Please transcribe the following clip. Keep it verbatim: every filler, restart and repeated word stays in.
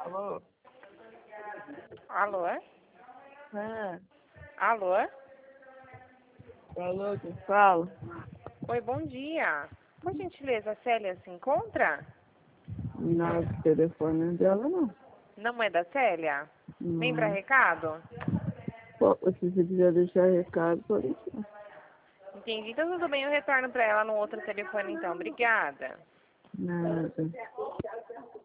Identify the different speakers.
Speaker 1: Alô?
Speaker 2: Alô?
Speaker 1: É.
Speaker 2: Alô?
Speaker 1: Alô, quem fala?
Speaker 2: Oi, bom dia. Por gentileza, a Célia se encontra?
Speaker 1: Não, o telefone dela não.
Speaker 2: Não é da Célia? Vem para
Speaker 1: Não.
Speaker 2: recado?
Speaker 1: Pô, se você quiser deixar recado, pode deixar.
Speaker 2: Entendi. Então tudo bem, eu retorno para ela no outro telefone então. Obrigada.
Speaker 1: Nada.